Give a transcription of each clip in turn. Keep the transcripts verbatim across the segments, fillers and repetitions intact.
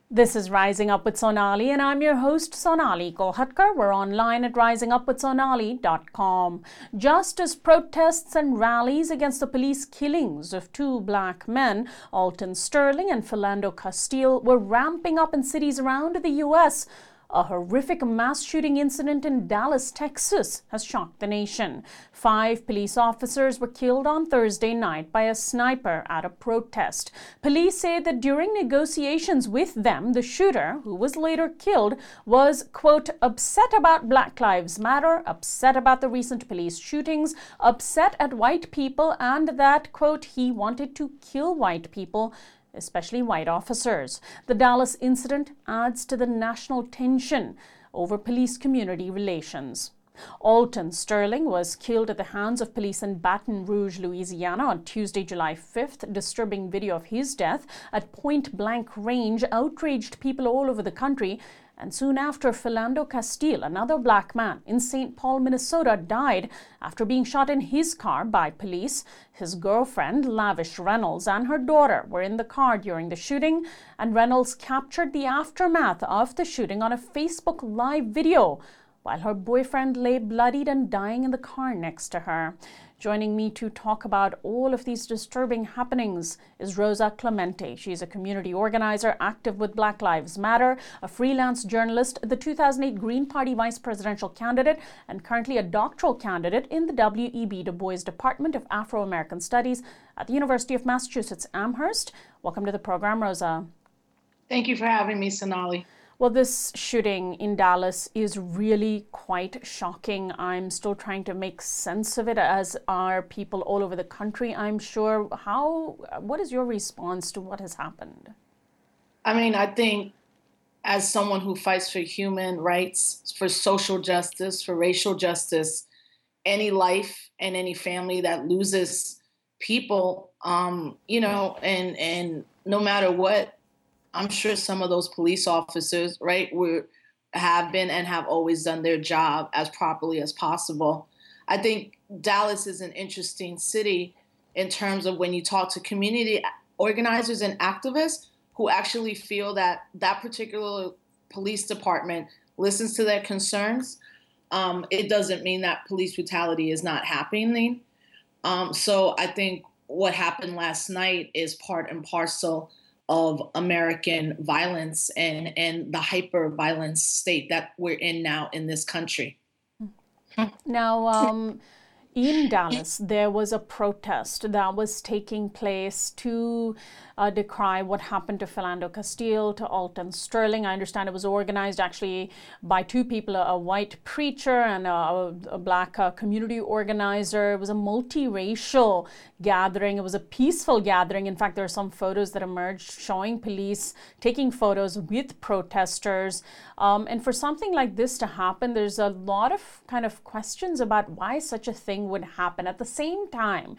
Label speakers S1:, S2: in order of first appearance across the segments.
S1: This is Rising Up with Sonali, and I'm your host, Sonali Kolhatkar. We're online at rising up with sonali dot com. Just as protests and rallies against the police killings of two black men, Alton Sterling and Philando Castile, were ramping up in cities around the U S, a horrific mass shooting incident in Dallas, Texas, has shocked the nation. Five police officers were killed on Thursday night by a sniper at a protest. Police say that during negotiations with them, the shooter, who was later killed, was, quote, upset about Black Lives Matter, upset about the recent police shootings, upset at white people, and that, quote, he wanted to kill white people, especially white officers. The Dallas incident adds to the national tension over police-community relations. Alton Sterling was killed at the hands of police in Baton Rouge, Louisiana on Tuesday, July fifth. Disturbing video of his death at point-blank range outraged people all over the country. And soon after, Philando Castile, another black man in Saint Paul, Minnesota, died after being shot in his car by police. His girlfriend, Lavish Reynolds, and her daughter were in the car during the shooting, and Reynolds captured the aftermath of the shooting on a Facebook Live video, while her boyfriend lay bloodied and dying in the car next to her. Joining me to talk about all of these disturbing happenings is Rosa Clemente. She's a community organizer active with Black Lives Matter, a freelance journalist, the two thousand eight Green Party vice presidential candidate, and currently a doctoral candidate in the W E B Du Bois Department of Afro-American Studies at the University of Massachusetts Amherst. Welcome to the program, Rosa.
S2: Thank you for having me, Sonali.
S1: Well, this shooting in Dallas is really quite shocking. I'm still trying to make sense of it, as are people all over the country, I'm sure. How, what is your response to what has happened?
S2: I mean, I think as someone who fights for human rights, for social justice, for racial justice, any life and any family that loses people, um, you know, and, and no matter what, I'm sure some of those police officers, right, were, have been and have always done their job as properly as possible. I think Dallas is an interesting city in terms of when you talk to community organizers and activists who actually feel that that particular police department listens to their concerns. Um, it doesn't mean that police brutality is not happening. Um, so I think what happened last night is part and parcel of American violence and, and the hyper-violence state that we're in now in this country.
S1: Now, um, in Dallas, there was a protest that was taking place to uh, decry what happened to Philando Castile, to Alton Sterling. I understand it was organized actually by two people, a, a white preacher and a, a black uh, community organizer. It was a multiracial gathering. It was a peaceful gathering. In fact, there are some photos that emerged showing police taking photos with protesters. Um, and for something like this to happen, there's a lot of kind of questions about why such a thing would happen. At the same time,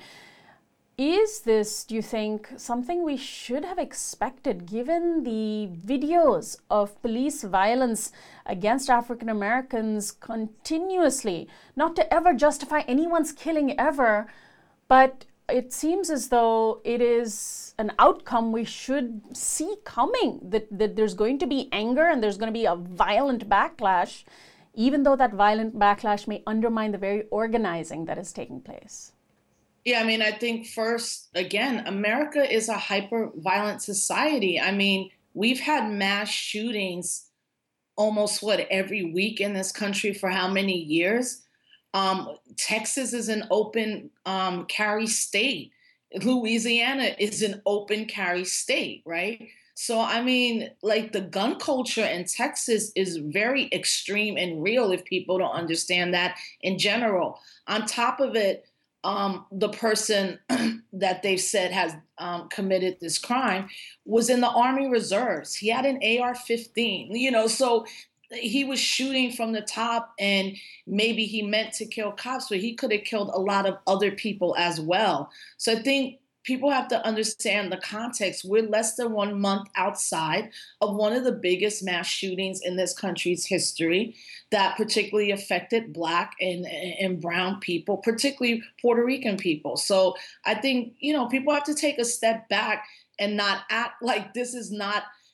S1: is this, do you think, something we should have expected given the videos of police violence against African Americans continuously? Not to ever justify anyone's killing ever, but it seems as though it is an outcome we should see coming, that, that there's going to be anger and there's going to be a violent backlash, even though that violent backlash may undermine the very organizing that is taking place.
S2: Yeah, I mean, I think first, again, America is a hyper-violent society. I mean, we've had mass shootings almost, what, every week in this country for how many years? Um, Texas is an open um, carry state. Louisiana is an open carry state, right? So, I mean, like the gun culture in Texas is very extreme and real if people don't understand that in general. On top of it, um, the person that they've said has um, committed this crime was in the Army Reserves. He had an A R fifteen, you know, so he was shooting from the top, and maybe he meant to kill cops, but he could have killed a lot of other people as well. So I think people have to understand the context. We're less than one month outside of one of the biggest mass shootings in this country's history that particularly affected Black and, and brown people, particularly Puerto Rican people. So I think, you know, people have to take a step back and not act like this is not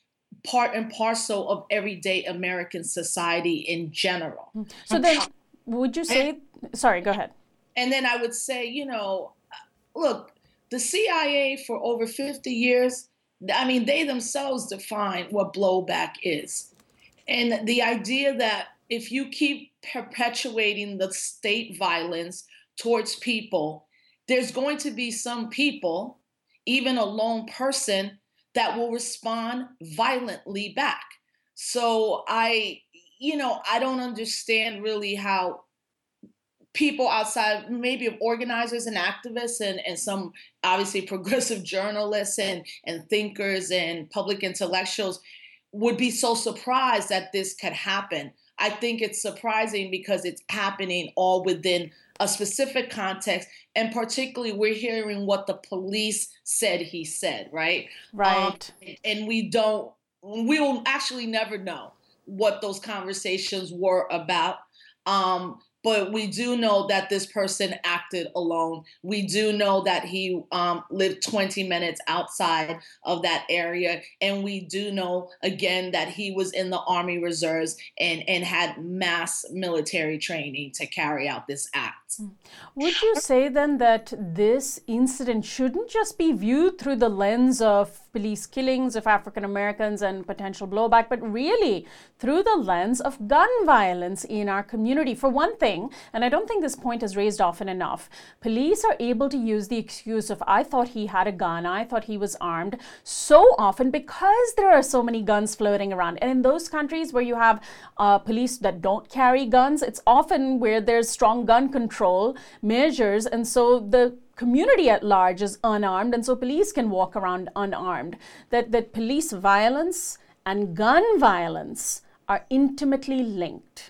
S2: part and parcel of everyday American society in general.
S1: So then, would you say, sorry, go ahead.
S2: And then I would say, you know, look, the C I A for over fifty years, I mean, they themselves define what blowback is. And the idea that if you keep perpetuating the state violence towards people, there's going to be some people, even a lone person, that will respond violently back. So I, you know, I don't understand really how people outside maybe of organizers and activists and, and some obviously progressive journalists and, and thinkers and public intellectuals would be so surprised that this could happen. I think it's surprising because it's happening all within a specific context. And particularly, we're hearing what the police said he said, right?
S1: Right.
S2: Um, and we don't, we will actually never know what those conversations were about. Um, But we do know that this person acted alone. We do know that he um, lived twenty minutes outside of that area. And we do know, again, that he was in the Army Reserves and, and had mass military training to carry out this act.
S1: Would you say then that this incident shouldn't just be viewed through the lens of police killings of African Americans and potential blowback, but really through the lens of gun violence in our community? For one thing, and I don't think this point is raised often enough, police are able to use the excuse of, I thought he had a gun, I thought he was armed, so often because there are so many guns floating around. And in those countries where you have uh, police that don't carry guns, it's often where there's strong gun control measures. And so the community at large is unarmed, and so police can walk around unarmed. That, that police violence and gun violence are intimately linked.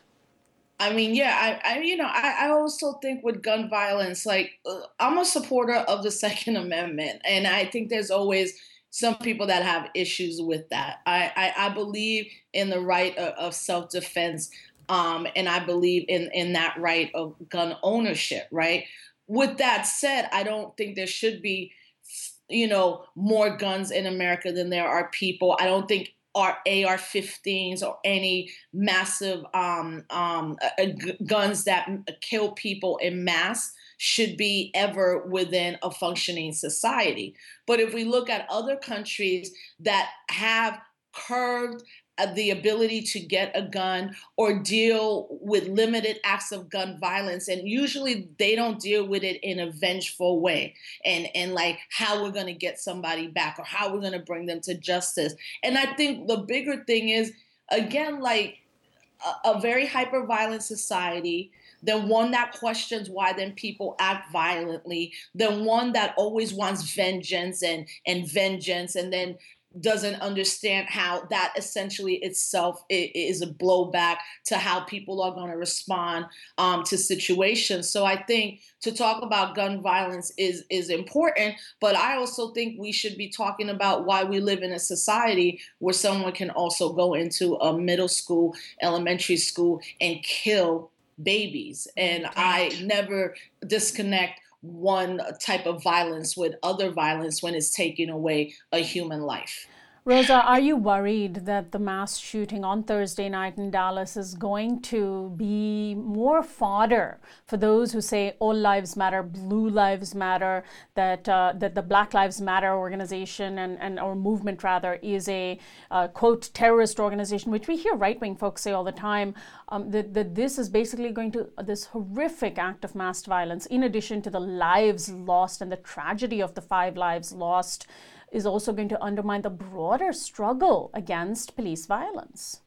S2: I mean, yeah, I, I you know, I, I also think with gun violence, like, uh, I'm a supporter of the Second Amendment, and I think there's always some people that have issues with that. I, I, I believe in the right of, of self-defense, um, and I believe in, in that right of gun ownership, right? With that said, I don't think there should be, you know, more guns in America than there are people. I don't think our A R fifteens or any massive um, um, uh, g- guns that kill people in mass should be ever within a functioning society. But if we look at other countries that have curbed uh, the ability to get a gun or deal with limited acts of gun violence, and usually they don't deal with it in a vengeful way and, and like how we're going to get somebody back or how we're going to bring them to justice. And I think the bigger thing is, again, like a, a very hyper-violent society, then one that questions why then people act violently, then one that always wants vengeance and, and vengeance, and then doesn't understand how that essentially itself is a blowback to how people are going to respond um, to situations. So I think to talk about gun violence is is important, but I also think we should be talking about why we live in a society where someone can also go into a middle school, elementary school, and kill babies. And I never disconnect one type of violence with other violence when it's taking away a human life.
S1: Rosa, are you worried that the mass shooting on Thursday night in Dallas is going to be more fodder for those who say all lives matter, blue lives matter, that uh, that the Black Lives Matter organization and, and or movement rather is a uh, quote terrorist organization, which we hear right-wing folks say all the time, um, that, that this is basically going to, this horrific act of mass violence, in addition to the lives lost and the tragedy of the five lives lost, is also going to undermine the broader struggle against police violence?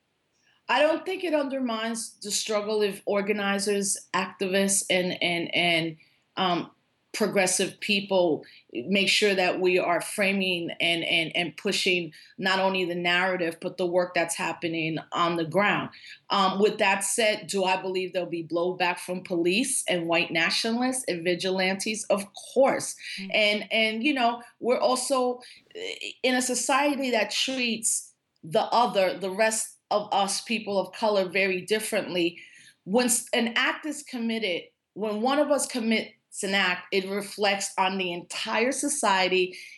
S2: I don't think it undermines the struggle if organizers, activists, and and and um, progressive people make sure that we are framing and and and pushing not only the narrative but the work that's happening on the ground. Um, with that said, do I believe there'll be blowback from police and white nationalists and vigilantes? Of course. Mm-hmm. And and you know, we're also in a society that treats the other, the rest of us people of color, very differently. When an act is committed, when one of us commits an act, it reflects on the entire society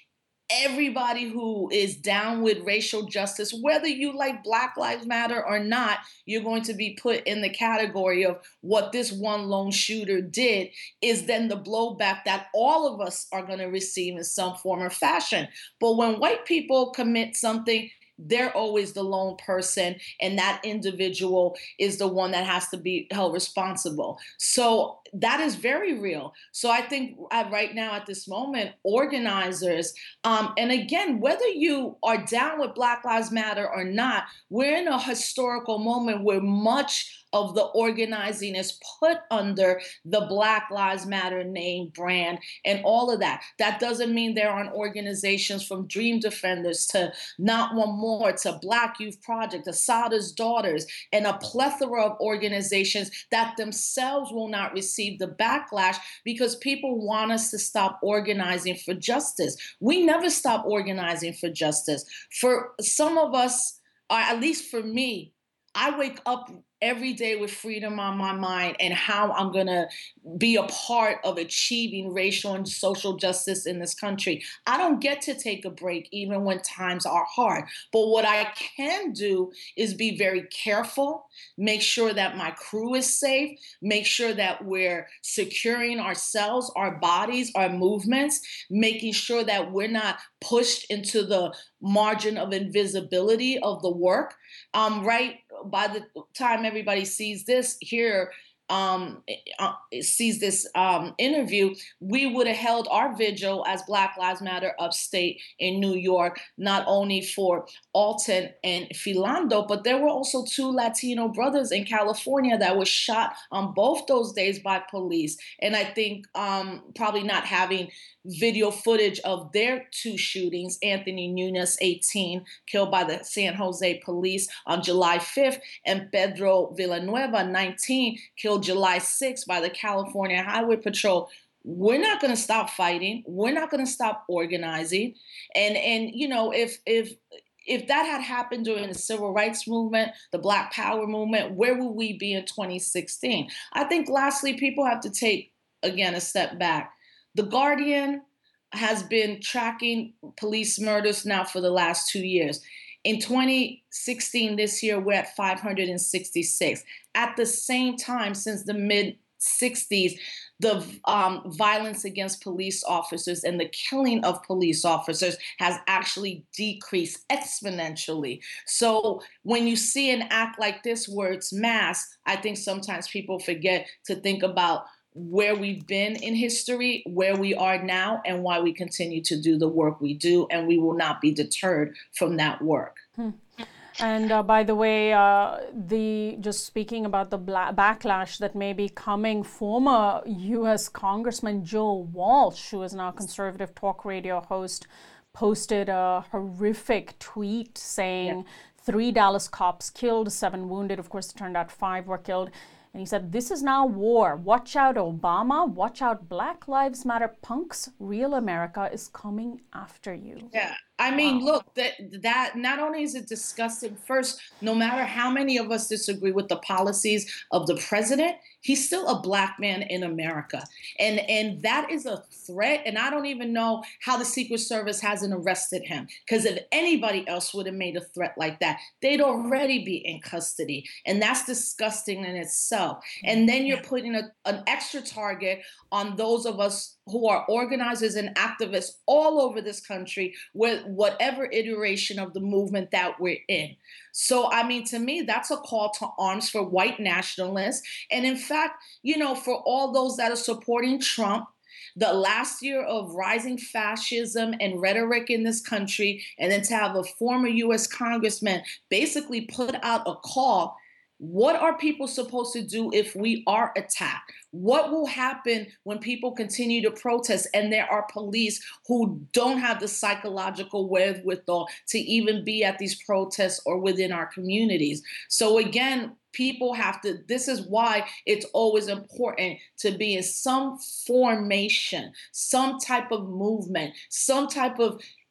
S2: everybody who is down with racial justice, whether you like Black Lives Matter or not, you're going to be put in the category of what this one lone shooter did is then the blowback that all of us are going to receive in some form or fashion. But when white people commit something, they're always the lone person, and that individual is the one that has to be held responsible. So that is very real. So I think uh, right now at this moment, organizers, um, and again, whether you are down with Black Lives Matter or not, we're in a historical moment where much of the organizing is put under the Black Lives Matter name, brand, and all of that. That doesn't mean there aren't organizations from Dream Defenders to Not One More to Black Youth Project, Assata's Daughters, and a plethora of organizations that themselves will not receive the backlash because people want us to stop organizing for justice. We never stop organizing for justice. For some of us, or at least for me, I wake up every day with freedom on my mind and how I'm going to be a part of achieving racial and social justice in this country. I don't get to take a break even when times are hard. But what I can do is be very careful, make sure that my crew is safe, make sure that we're securing ourselves, our bodies, our movements, making sure that we're not pushed into the margin of invisibility of the work. Um, right by the time everybody sees this here, um, uh, sees this um, interview, we would have held our vigil as Black Lives Matter upstate in New York, not only for Alton and Philando, but there were also two Latino brothers in California that were shot on both those days by police. And I think um, probably not having video footage of their two shootings, Anthony Nunes, eighteen, killed by the San Jose police on July fifth, and Pedro Villanueva, nineteen, killed July sixth by the California Highway Patrol. We're not going to stop fighting. We're not going to stop organizing. And, and you know, if if if that had happened during the civil rights movement, the Black Power movement, where would we be in twenty sixteen? I think lastly, people have to take, again, a step back. The Guardian has been tracking police murders now for the last two years. In twenty sixteen, this year, we're at five hundred sixty-six. At the same time, since the mid sixties, the um, violence against police officers and the killing of police officers has actually decreased exponentially. So when you see an act like this where it's mass, I think sometimes people forget to think about where we've been in history, where we are now, and why we continue to do the work we do, and we will not be deterred from that work.
S1: Hmm. And uh, by the way, uh, the just speaking about the bla- backlash that may be coming, former U S Congressman Joe Walsh, who is now a conservative talk radio host, posted a horrific tweet saying yeah. three Dallas cops killed, seven wounded. Of course, it turned out five were killed. And he said, "This is now war. Watch out, Obama. Watch out, Black Lives Matter punks. Real America is coming after you."
S2: Yeah. I mean,
S1: wow.
S2: look, that that not only is it disgusting, first, no matter how many of us disagree with the policies of the president, he's still a Black man in America. And, and that is a threat. And I don't even know how the Secret Service hasn't arrested him. Because if anybody else would have made a threat like that, they'd already be in custody. And that's disgusting in itself. And then you're putting a, an extra target on those of us who are organizers and activists all over this country with whatever iteration of the movement that we're in. So, I mean, to me, that's a call to arms for white nationalists. And in fact, you know, for all those that are supporting Trump, the last year of rising fascism and rhetoric in this country, and then to have a former U S congressman basically put out a call. What are people supposed to do if we are attacked? What will happen when people continue to protest and there are police who don't have the psychological wherewithal to even be at these protests or within our communities? So again, people have to, this is why it's always important to be in some formation, some type of movement, some type of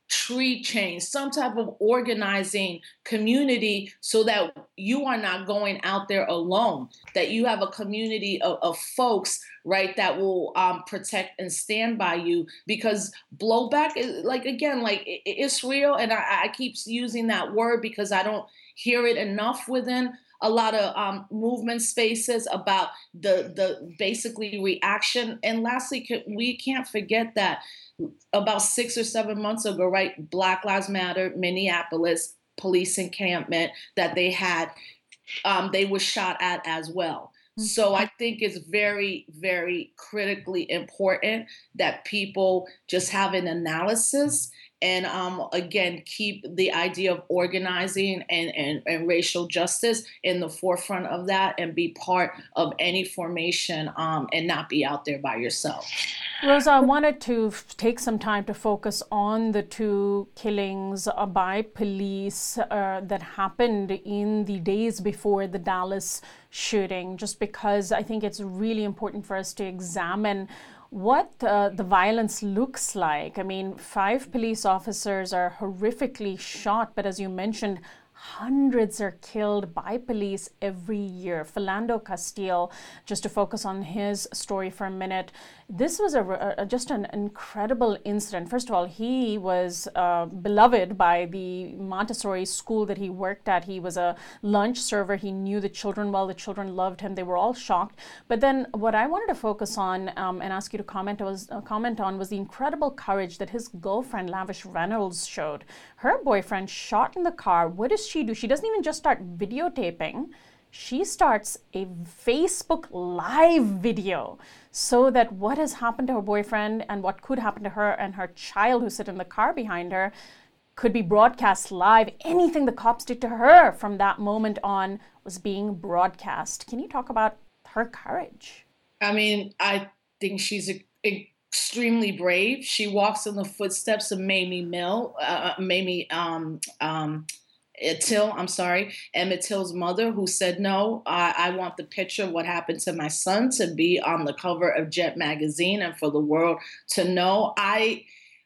S2: tree change, some type of organizing community so that you are not going out there alone, that you have a community of, of folks, right, that will um, protect and stand by you. Because blowback is like, again, like i- i- it's real. And I, I keep using that word because I don't hear it enough within a lot of um, movement spaces about the the basically reaction. And lastly, ca- we can't forget that about six or seven months ago, right? Black Lives Matter, Minneapolis police encampment that they had, um, they were shot at as well. So I think it's very, very critically important that people just have an analysis and um, again keep the idea of organizing and, and, and racial justice in the forefront of that and be part of any formation um, and not be out there by yourself.
S1: Rosa, I wanted to f- take some time to focus on the two killings uh, by police uh, that happened in the days before the Dallas shooting, just because I think it's really important for us to examine what uh, the violence looks like. I mean, five police officers are horrifically shot, but as you mentioned, hundreds are killed by police every year. Philando Castile, just to focus on his story for a minute, this was a, a just an incredible incident. First of all, he was uh, beloved by the Montessori school that he worked at. He was a lunch server. He knew the children well. The children loved him. They were all shocked. But then, what I wanted to focus on um, and ask you to comment was uh, comment on was the incredible courage that his girlfriend Lavish Reynolds showed. Her boyfriend shot in the car. What does she do? She doesn't even just start videotaping. She starts a Facebook Live video so that what has happened to her boyfriend and what could happen to her and her child who sit in the car behind her could be broadcast live. Anything the cops did to her from that moment on was being broadcast. Can you talk about her courage?
S2: I mean, I think she's a, extremely brave. She walks in the footsteps of Mamie Mill, uh, Mamie um, um, Till, I'm sorry, Emmett Till's mother, who said, no, I, I want the picture of what happened to my son to be on the cover of Jet magazine and for the world to know. I,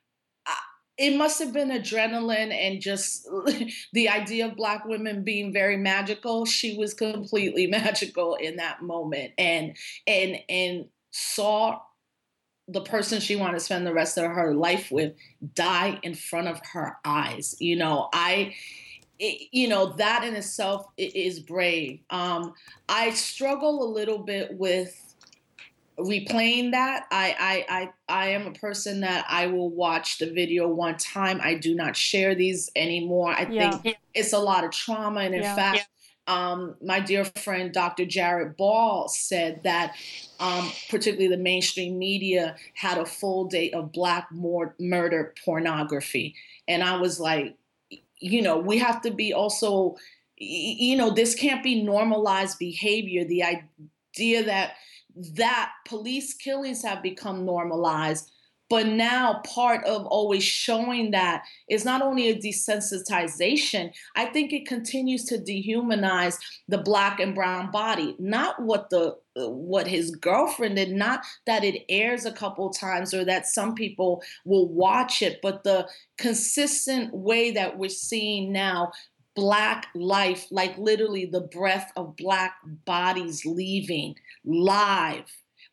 S2: I it must have been adrenaline and just the idea of Black women being very magical. She was completely magical in that moment, and and and saw the person she wanted to spend the rest of her life with die in front of her eyes. You know, I it, you know, that in itself is brave. Um, I struggle a little bit with replaying that. I, I I I am a person that I will watch the video one time. I do not share these anymore. I
S1: Yeah.
S2: think it's a lot of trauma, and in
S1: Yeah.
S2: fact, um, my dear friend Doctor Jared Ball said that um, particularly the mainstream media had a full day of Black mor- murder pornography, and I was like, you know, we have to be also, you know, this can't be normalized behavior. The idea that that police killings have become normalized, but now part of always showing that is not only a desensitization, I think it continues to dehumanize the Black and brown body. Not what the what his girlfriend did, not that it airs a couple times or that some people will watch it, but the consistent way that we're seeing now Black life, like literally the breath of Black bodies leaving live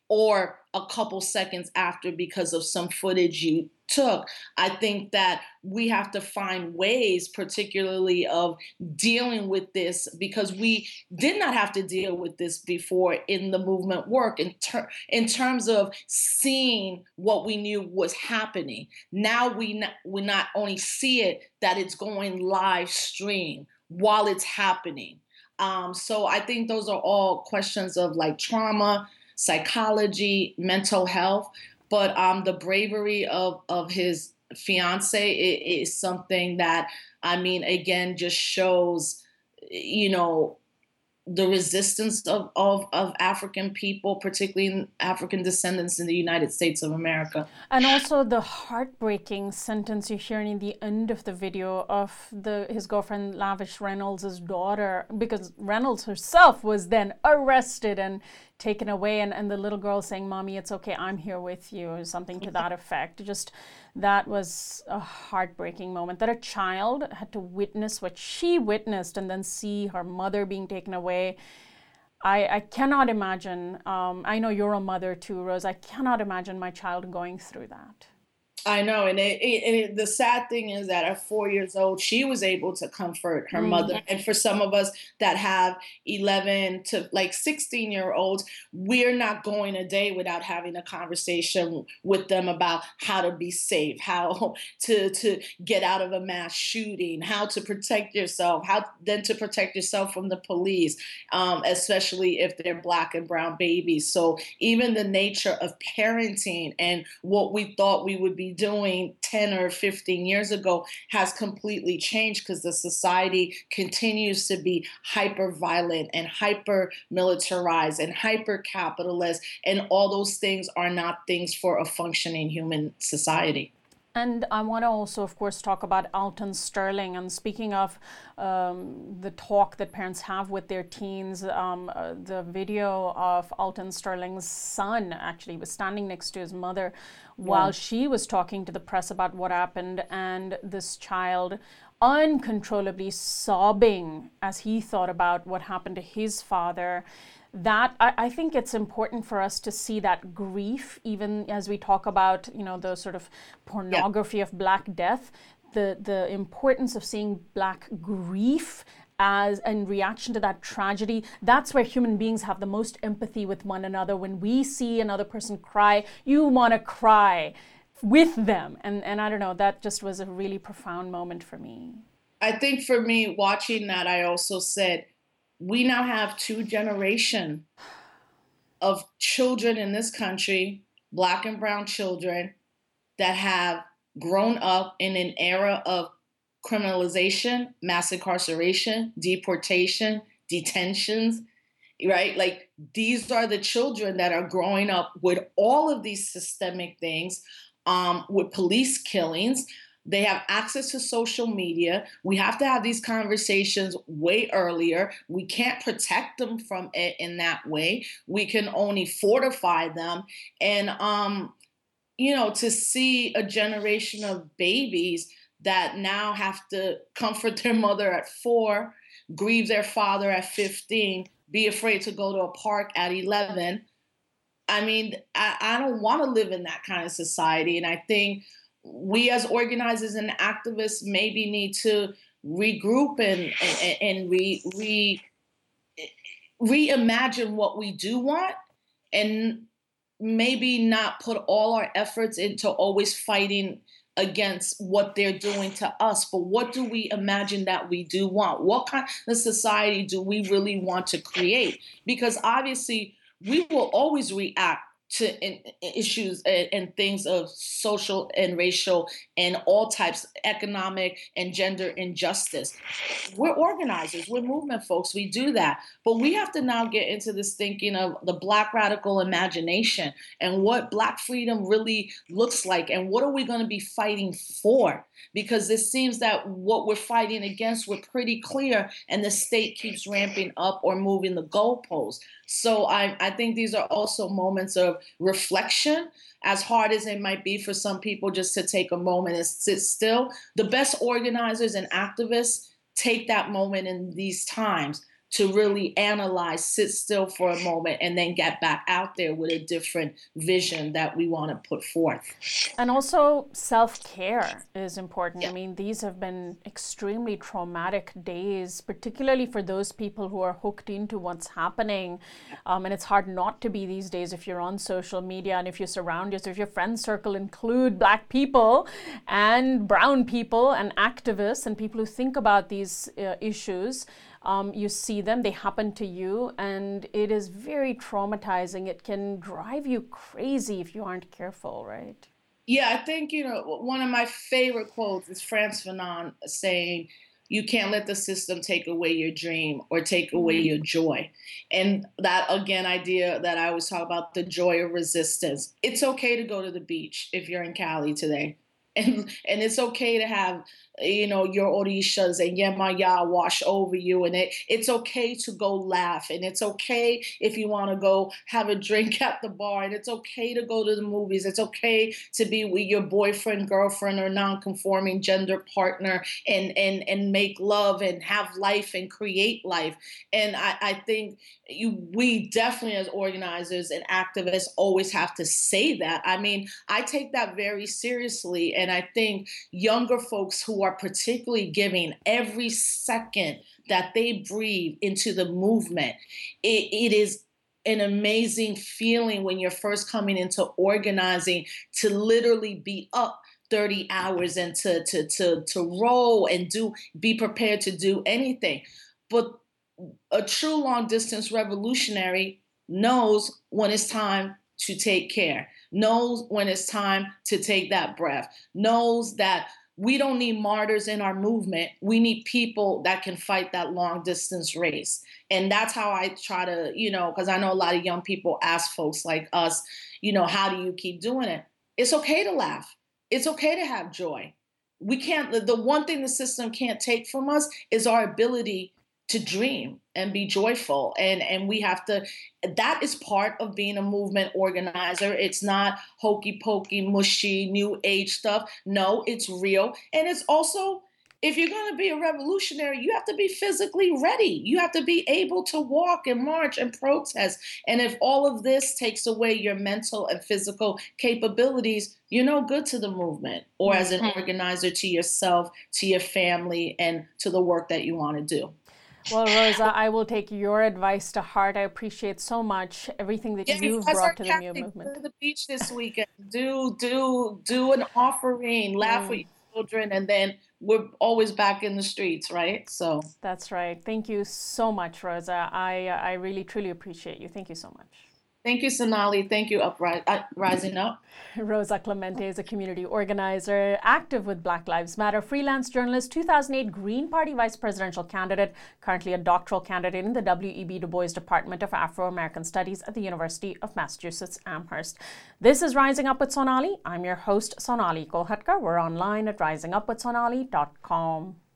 S2: or a couple seconds after because of some footage you took. I think that we have to find ways, particularly of dealing with this, because we did not have to deal with this before in the movement work in, ter- in terms of seeing what we knew was happening. Now we, not, we not only see it, that it's going live stream while it's happening. Um, so I think those are all questions of like trauma, psychology, mental health, but um, the bravery of of his fiance is, is something that, I mean, again, just shows, you know, the resistance of, of, of African people, particularly African descendants in the United States of America.
S1: And also the heartbreaking sentence you hear in the end of the video of the his girlfriend Lavish Reynolds' daughter, because Reynolds herself was then arrested and taken away, and, and the little girl saying, "Mommy, it's okay, I'm here with you," or something to that effect. Just that was a heartbreaking moment, that a child had to witness what she witnessed and then see her mother being taken away. I, I cannot imagine, um, I know you're a mother too, Rose, I cannot imagine my child going through that.
S2: I know, and it, it, it, the sad thing is that at four years old, she was able to comfort her mm-hmm. mother. And for some of us that have eleven to like sixteen year olds, we're not going a day without having a conversation with them about how to be safe, how to, to get out of a mass shooting, how to protect yourself, how then to protect yourself from the police, um, especially if they're Black and brown babies. So even the nature of parenting and what we thought we would be doing ten or fifteen years ago has completely changed, because the society continues to be hyper violent and hyper militarized and hyper capitalist, and all those things are not things for a functioning human society.
S1: And I want to also, of course, talk about Alton Sterling. And speaking of um, the talk that parents have with their teens, um, uh, the video of Alton Sterling's son actually was standing next to his mother while yeah. she was talking to the press about what happened, and this child uncontrollably sobbing as he thought about what happened to his father. That I, I think it's important for us to see that grief, even as we talk about, you know, the sort of pornography yeah. of Black death, the the importance of seeing Black grief as in reaction to that tragedy. That's where human beings have the most empathy with one another. When we see another person cry, you want to cry with them. And and I don't know, that just was a really profound moment for me.
S2: I think for me, watching that, I also said, we now have two generations of children in this country, Black and brown children, that have grown up in an era of criminalization, mass incarceration, deportation, detentions, right? Like, these are the children that are growing up with all of these systemic things, um, with police killings. They have access to social media. We have to have these conversations way earlier. We can't protect them from it in that way. We can only fortify them. And, um, you know, to see a generation of babies that now have to comfort their mother at four, grieve their father at fifteen, be afraid to go to a park at eleven. I mean, I, I don't want to live in that kind of society. And I think we as organizers and activists maybe need to regroup and and, and re, re, reimagine what we do want, and maybe not put all our efforts into always fighting against what they're doing to us. But what do we imagine that we do want? What kind of society do we really want to create? Because obviously we will always react to in, issues and, and things of social and racial and all types, economic and gender injustice. We're organizers, we're movement folks, we do that. But we have to now get into this thinking of the Black radical imagination and what Black freedom really looks like, and what are we going to be fighting for? Because it seems that what we're fighting against, we're pretty clear, and the state keeps ramping up or moving the goalposts. So I, I think these are also moments of reflection, as hard as it might be for some people just to take a moment and sit still. The best organizers and activists take that moment in these times to really analyze, sit still for a moment, and then get back out there with a different vision that we want to put forth.
S1: And also self-care is important.
S2: Yeah.
S1: I mean, these have been extremely traumatic days, particularly for those people who are hooked into what's happening. Um, and it's hard not to be these days if you're on social media and if you surround yourself, if your friend circle include Black people and brown people and activists and people who think about these uh, issues. Um, you see them, they happen to you, and it is very traumatizing. It can drive you crazy if you aren't careful, right?
S2: Yeah, I think, you know, one of my favorite quotes is Frantz Fanon saying, you can't let the system take away your dream or take away your joy. And that, again, idea that I always talk about, the joy of resistance. It's okay to go to the beach if you're in Cali today. And and it's okay to have, you know, your orishas and yemaya wash over you. And it it's okay to go laugh. And it's okay if you want to go have a drink at the bar. And it's okay to go to the movies. It's okay to be with your boyfriend, girlfriend, or non-conforming gender partner and and and make love and have life and create life. And I, I think you we definitely, as organizers and activists, always have to say that. I mean, I take that very seriously. And I think younger folks who are particularly giving every second that they breathe into the movement, it, it is an amazing feeling when you're first coming into organizing to literally be up thirty hours and to, to, to, to roll and do, be prepared to do anything. But a true long distance revolutionary knows when it's time to take care, knows when it's time to take that breath, knows that we don't need martyrs in our movement. We need people that can fight that long distance race. And that's how I try to, you know, because I know a lot of young people ask folks like us, you know, how do you keep doing it? It's okay to laugh. It's okay to have joy. We can't, the one thing the system can't take from us is our ability to dream and be joyful. And, and we have to, that is part of being a movement organizer. It's not hokey pokey, mushy, new age stuff. No, it's real. And it's also, if you're going to be a revolutionary, you have to be physically ready. You have to be able to walk and march and protest. And if all of this takes away your mental and physical capabilities, you're no good to the movement or as an organizer to yourself, to your family, and to the work that you want to do.
S1: Well, Rosa, I will take your advice to heart. I appreciate so much everything that
S2: yeah,
S1: you've brought to the Mio movement.
S2: Go to the beach this weekend. Do do do an offering. Laugh mm. with your children, and then we're always back in the streets, right? So
S1: that's right. Thank you so much, Rosa. I I really truly appreciate you. Thank you so much.
S2: Thank you, Sonali. Thank you, Upri- uh, Rising Up.
S1: Rosa Clemente is a community organizer, active with Black Lives Matter, freelance journalist, two thousand eight Green Party vice presidential candidate, currently a doctoral candidate in the W E B Du Bois Department of Afro-American Studies at the University of Massachusetts Amherst. This is Rising Up with Sonali. I'm your host, Sonali Kolhatkar. We're online at rising up with sonali dot com.